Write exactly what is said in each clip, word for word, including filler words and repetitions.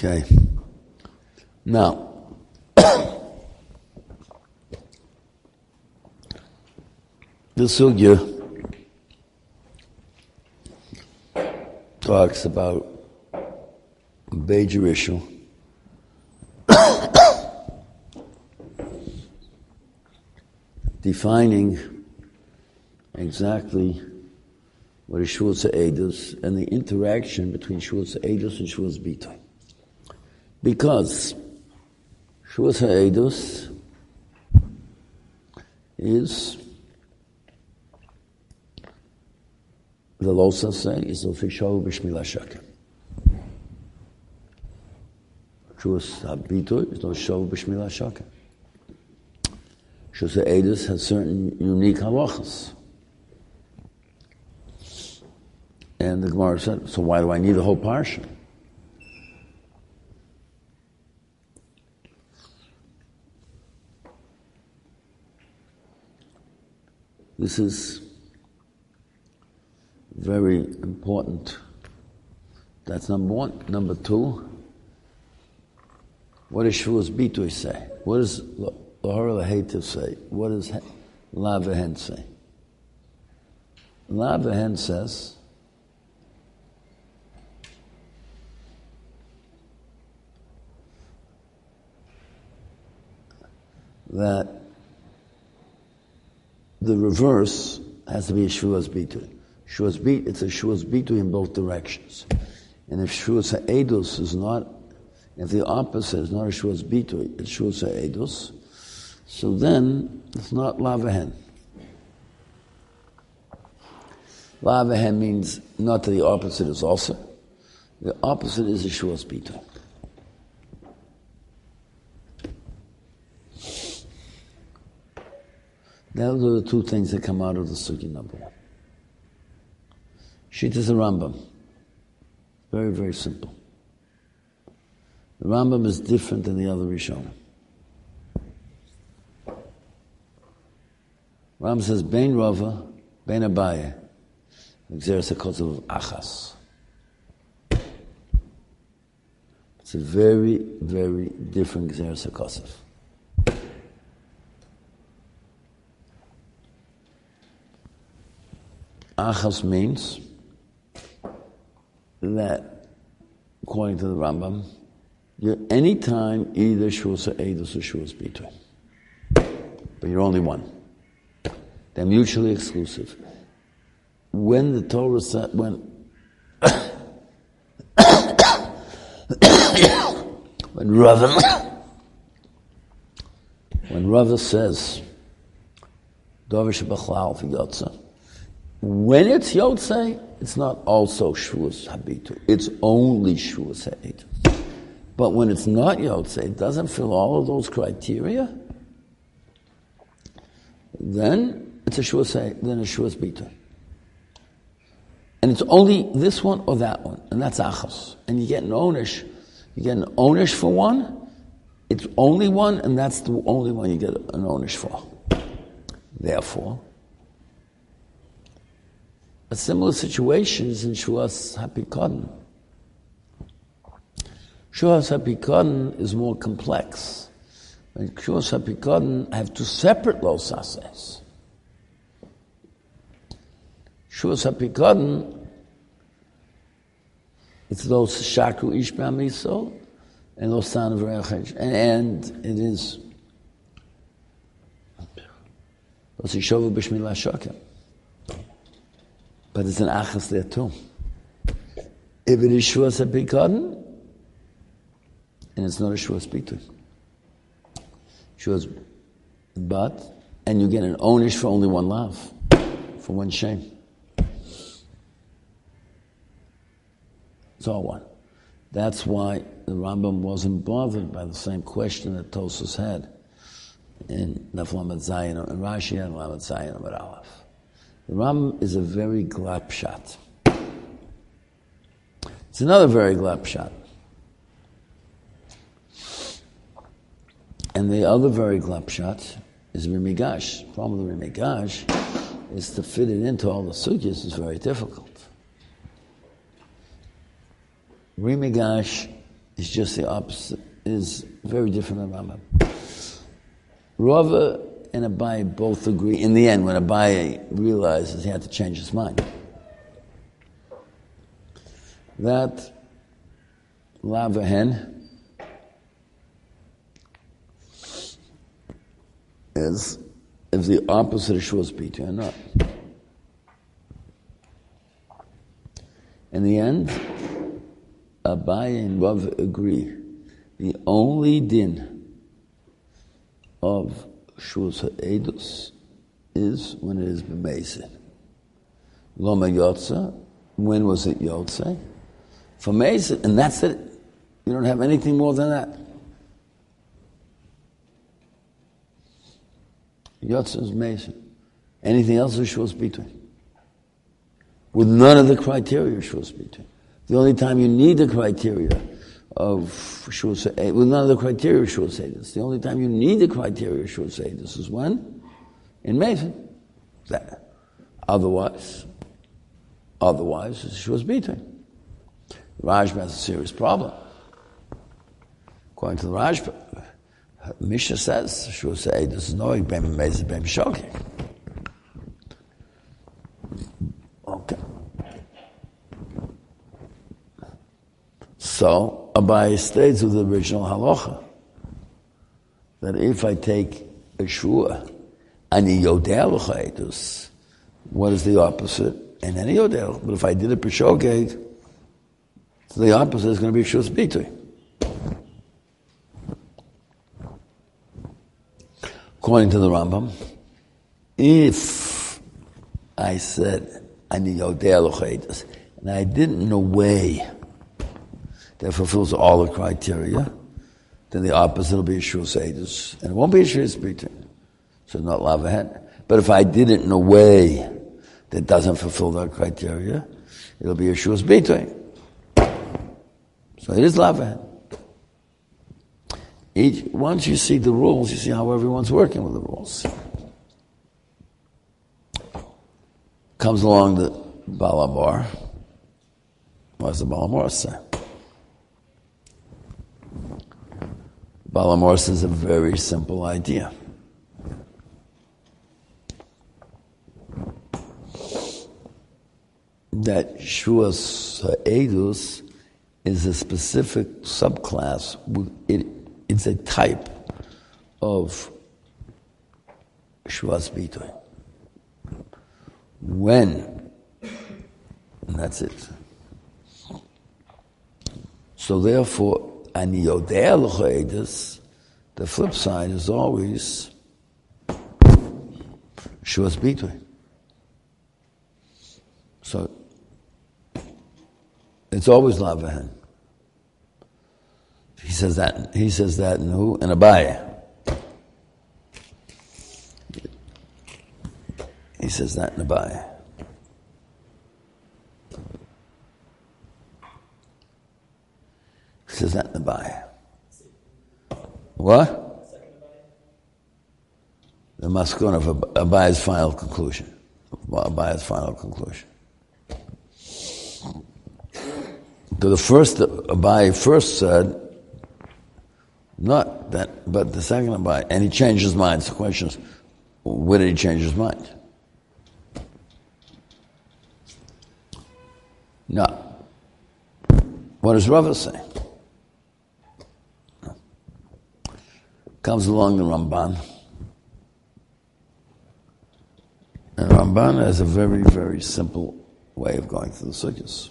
Okay. Now, the sugya talks about a major issue defining exactly what is Shuas Ha'edus and the interaction between Shuas Ha'edus and Shuas Bitoy. Because Shuas Ha'edus is the Losa say is Ofishav B'Shmila Shakem. Shuas Bitoy is no Shav B'Shmila Shakem. Shuas Ha'edus has certain unique halachas. And the Gemara said, so why do I need the whole parsha? This is very important. That's number one. Number two, what does Shuas Bitoy say? What does Lahara Lahetiv say? What does La Vehen say? La Vehen says that the reverse has to be a Shuas Bitoy. Shuas Bitoy, it's a Shuas Bitoy in both directions. And if Shuas Ha'edus is not, if the opposite is not a Shuas Bitoy, it's Shuas Ha'edus, so then it's not La Vehen. La Vehen means not that the opposite is also. The opposite is a Shuas Bitoy. Those are the two things that come out of the Sugya number one. Shittas a Rambam. Very, very simple. The Rambam is different than the other Rishonim. Rambam says, Bein Rava, Bein Abaye, Gzeres HaKosav of Achas. It's a very, very different Gzeres HaKosav. Achas means that, according to the Rambam, you're anytime either Shuas Ha'edus or Shuas Bitoy. But you're only one. They're mutually exclusive. When the Torah said, when when Rava when Rava says Davar Shebachlal V'Yotza, when it's Yotzei, it's not also Shuas Habitu. It's only Shuas Ha'edus. But when it's not Yotzei, it doesn't fill all of those criteria, then it's a Shuas Ha'edus, then a Shuas Bitu. And it's only this one or that one, and that's Achas. And you get an Onish, you get an Onish for one, it's only one, and that's the only one you get an Onish for. Therefore, a similar situation is in Shuas HaPikadon. Shuas HaPikadon is more complex. And Shuas HaPikadon have two separate losases. Shuas HaPikadon, it's those Shakru Ish B'Amiso and those San V'Rechej. And it is those Yishovu B'Shmilah Shakem. But it's an achas there too. If it is Shuas HaPikadon, and it's not a Shuas Bitoy. Shuas, but, and you get an onish for only one lav, for one shame. It's all one. That's why the Rambam wasn't bothered by the same question that Tosfos had in Naflamet Zayin, and Rashi had Naflamet Zayin and Aleph. The Rambam is a very glap shot. It's another very glap shot. And the other very glap shot is Rimigash. The problem with Rimigash is to fit it into all the sugyas is very difficult. Rimigash It's just the opposite. Is very different than Rambam. Rava and Abaye both agree. In the end, when Abaye realizes he had to change his mind, that Lavahen is if the opposite of Shuas B'tui or not. In the end, Abaye and Rav agree. The only din of Shuas Ha'edus is when it is b'meisid. Loma Yotza, when was it Yotze? For meisid, and that's it. You don't have anything more than that. Yotze is meisid. Anything else is Shuas B'tui. With none of the criteria of Shuas B'tui. The only time you need the criteria of Shuas Ha'edus, with none of the criteria of Shuas Ha'edus, the only time you need the criteria of Shuas Ha'edus is when? In meisid. That. Otherwise, otherwise it's Shuas B'tui. Rajba has a serious problem. According to the Rajba, Mishnah says Shuas Ha'edus is knowing Bem Meisid Bem Shoki. Okay. So Abaye states with the original halacha that if I take a shua ani yodel chayidus, what is the opposite? And any yodel. But if I did a peshogeg, the opposite is going to be Shuas B'tui. According to the Rambam, if I said ani yodel chayidus, and I didn't in a way that fulfills all the criteria, then the opposite will be a Shuas Ha'edus. And it won't be a Shuas B'tui. So not Lavahen. But if I did it in a way that doesn't fulfill that criteria, it'll be a Shuas B'tui. So it is Lavahen. Each, once you see the rules, you see how everyone's working with the rules. Comes along the Balamor. What does the Balamor say? Balamor says a very simple idea. That Shuas Ha'edus is a specific subclass. It, it's a type of Shuas B'tui. When, and that's it. So therefore, Ani yodel chayidus, the flip side is always Shuas B'tui. So it's always Lavahen. He says that. He says that in who? In Abaye. He says that in Abaye. He says that in Abaye. What? The maskon of Abaye's final conclusion. Abaye's final conclusion. To the first, Abaye first said, not that, but the second Abaye, and he changed his mind. So the question is, where did he change his mind? No. What does Rava say? No. Comes along the Ramban. And Ramban has a very, very simple way of going through the sugyas.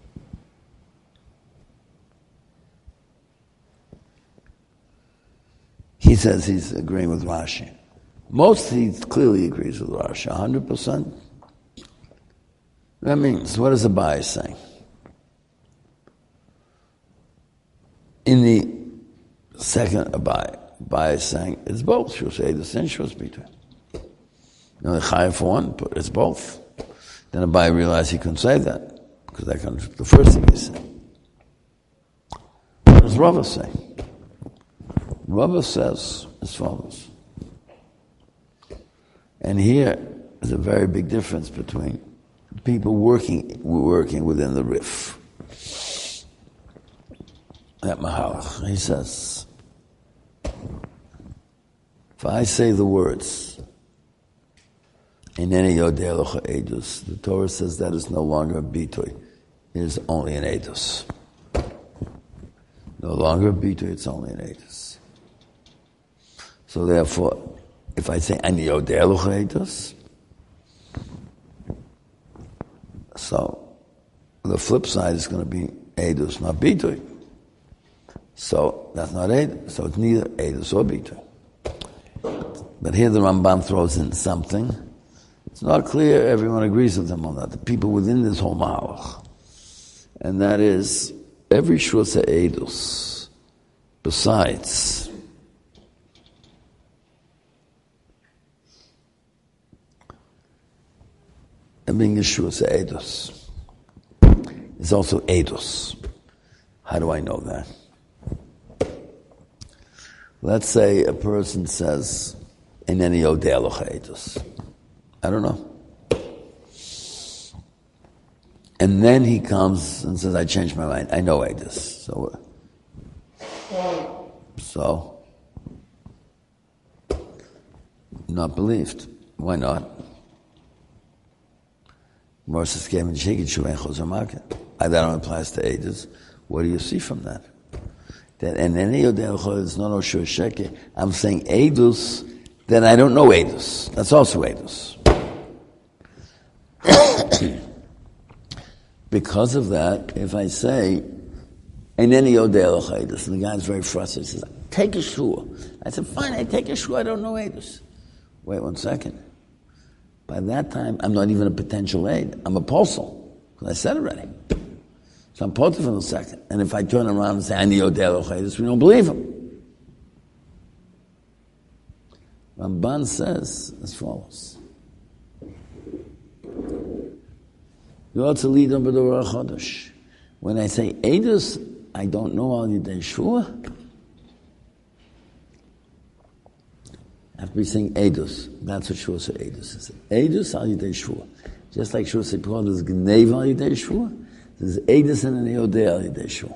He says he's agreeing with Rashi. Most he clearly agrees with Rashi, one hundred percent. That means, what is the Abaye saying? In the second Abaye, Abaye is saying it's both. She'll say the sin, Shuas B'tui. Now the Chayav for one, but it's both. Then Abaye realized he couldn't say that, because that comes the first thing he said. What does Rava say? Rava says as follows. And here is a very big difference between people working working within the Rif. that Mahalach. He says, if I say the words, Ineni Yodeh Locha Eidus, the Torah says that is no longer a bitoy. It is only an Eidus. No longer a bitoy, it's only an Eidus. So therefore, if I say Ani Yodeh Locha Eidus, so the flip side is going to be Eidus, not bitoy. So that's not Eidus. So it's neither Eidus or bitoy. But here the Ramban throws in something. It's not clear everyone agrees with him on that. The people within this whole Mahalach. And that is, every Shua Se'edus, besides being a Shua Se'edus, is also Edus. How do I know that? Let's say a person says, Ineni Yodeh Locha Eidus. I don't know. And then he comes and says, I changed my mind. I know Eidus. So, so, not believed. Why not? Moses came and shaking Shuven Choser Market. That don't applies to Eidus. What do you see from that? That and any Yodeh Locha is not Oshur Sheker. I'm saying Eidus, then I don't know Eidus. That's also Eidus. Because of that, if I say, and any Yodeh Locha Eidus, and the guy's very frustrated, he says, take a shua. I said, fine, I take a shua, I don't know Eidus. Wait one second. By that time, I'm not even a potential aid. I'm a posel, because I said already. So I'm posel for a second. And if I turn around and say, I need Yodeh Locha Eidus, we don't believe him. Ramban says as follows. You ought to lead them b'dorah chodesh. When I say Eidus, I don't know al yidei shua. I have to be saying Eidus. That's what Shua says Eidus is. Eidus al yidei shua. Just like Shua says, there's Gneva al yidei shua, there's Eidus and an Yodeh al yidei shua.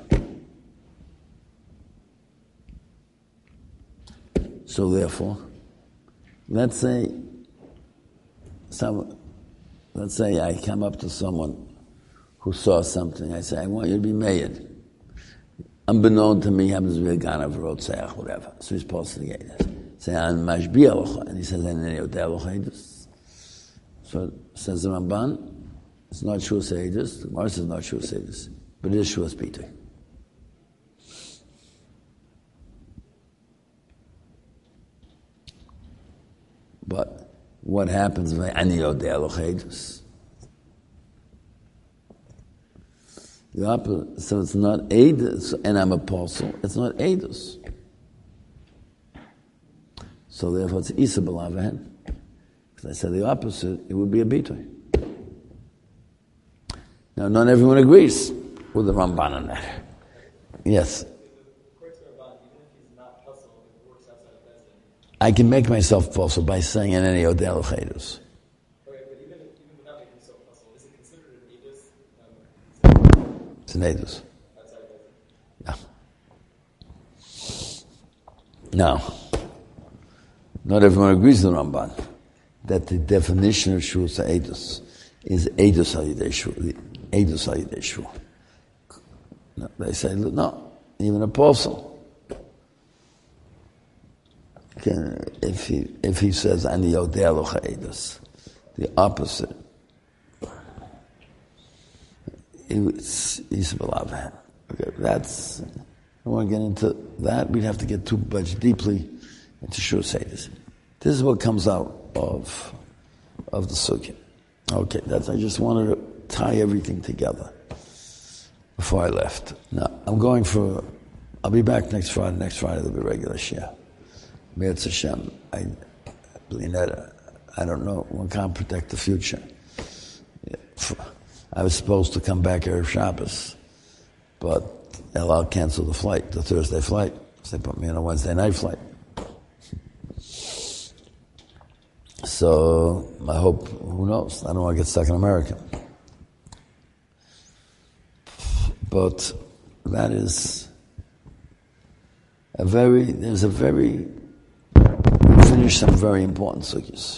So therefore, let's say some. Let's say I come up to someone who saw something. I say, I want you to be made. Unbeknown to me, happens to be a ganav, rotzeach, whatever. So he's supposed to get it. Say, I'm mashbi alocha. And he says, I'm Yodeh Locha Eidus. So says the Ramban, it's not Shua Se'edus. The Gemara says not Shua Se'edus. But it is Shua Bitoy. But what happens if I Ani Yodeh Locha Eidus? The opposite. So it's not Eidus, and I'm a apostle. It's not Eidus. So therefore, it's Isa B'Lavahen. Because I said the opposite, it would be a Bitoy. Now, not everyone agrees with the Ramban on that. Yes. I can make myself possible by saying in any Yodeh Locha Eidus. Okay, but even, even without making yourself possible, is it considered an Eidus? Um, it's an Eidus. Yeah. Now, not everyone agrees with the Ramban that the definition of Shua Eidus is Eidus al Yidei Shua. Eidus al Yidei Shua. No, they say, no, even an apostle. Can, if he if he says Ani Yodeh Locha Eidus, the opposite, it's Isa B'Lavahen. Okay, that's. I don't want to get into that. We'd have to get too much deeply into Shua Eidus. This is what comes out of of the sukkah. Okay, that's. I just wanted to tie everything together before I left. Now I'm going for. I'll be back next Friday. Next Friday there'll be regular share. Me'etz Hashem, I, I don't know, one can't protect the future. I was supposed to come back Erev Shabbos, but El Al canceled the flight, the Thursday flight. So they put me on a Wednesday night flight. So, I hope, who knows, I don't want to get stuck in America. But that is a very, there's a very, we finished some very important sugyas.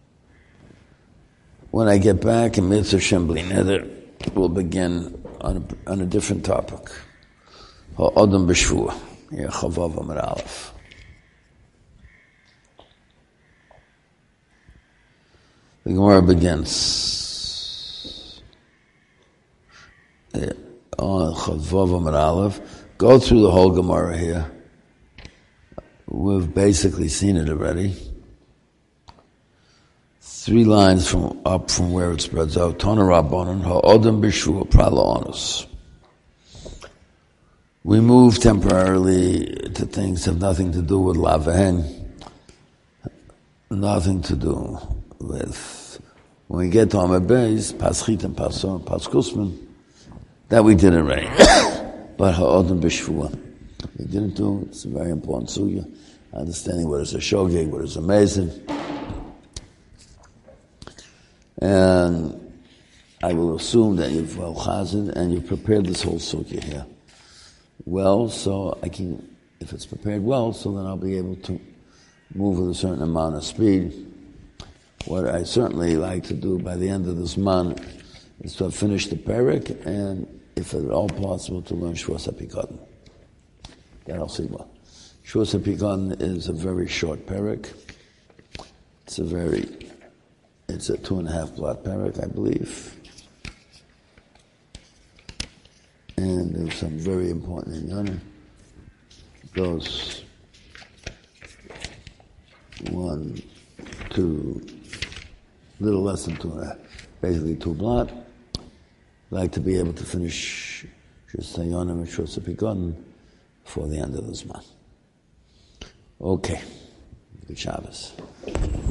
When I get back in Mitzvah Shem Bli Neder, we'll begin on a, on a different topic. Ha'odam b'shvua, Chavav Amar Aleph. The Gemara begins on Chavav Amar Aleph. Go through the whole Gemara here. We've basically seen it already. Three lines from up from where it spreads out. Tana Rabbanan, Ha'odam b'shvua prala onus. We move temporarily to things that have nothing to do with lavahen, nothing to do with, when we get to Amar Beis, Paschit and Pasor, Paskusman, that we did already. But Ha'odam b'shvua, we didn't do, it's a very important sugya, understanding what is a shogeg, what is a mezid. And I will assume that you've well chazed and you've prepared this whole sugya here well, so I can, if it's prepared well, so then I'll be able to move with a certain amount of speed. What I certainly like to do by the end of this month is to have finished the parak, and if at all possible, to learn Shvus HaPikadon. Yeah, I'll see what. Shvus HaPikadon is a very short parak. It's a very, it's a two and a half blot parak, I believe. And there's some very important in Yonah. Those one, two, little less than two and a half, basically two blot. I'd like to be able to finish Shus Yonah and Shus HaPikadon before the end of this month. Okay. Good Shabbos.